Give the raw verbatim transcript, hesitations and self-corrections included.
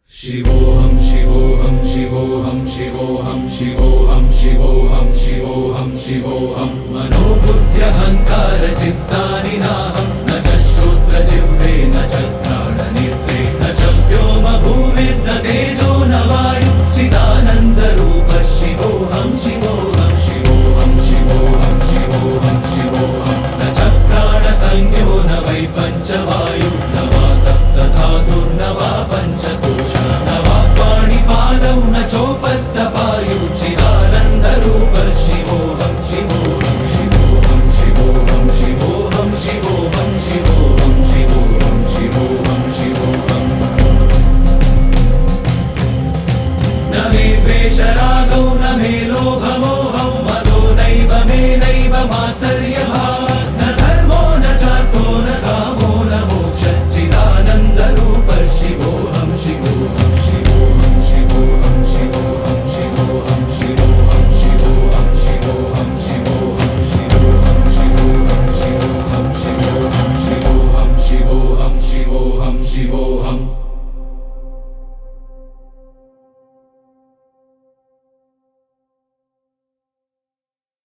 शिवोऽहं शिवोऽहं शिवोऽहं शिवोऽहं शिवोऽहं शिवोऽहं शिवोऽहं शिवोऽहं मनोबुद्ध्यहङ्कार चित्तानि नाहं न च श्रोत्रजिह्वे न च घ्राणनेत्रे न च व्योम भूमिर्न तेजो न वायुः चिदानन्दरूपः शिवोऽहं शिवोऽहं शिवोऽहं शिवोऽहं शिवोऽहं शिवोऽहं न च प्राणसंज्ञो न वै पञ्चवायुः न वा सप्तधातुर्न वा पञ्चकोशः न वा पाणिपादौ न चोपस्थ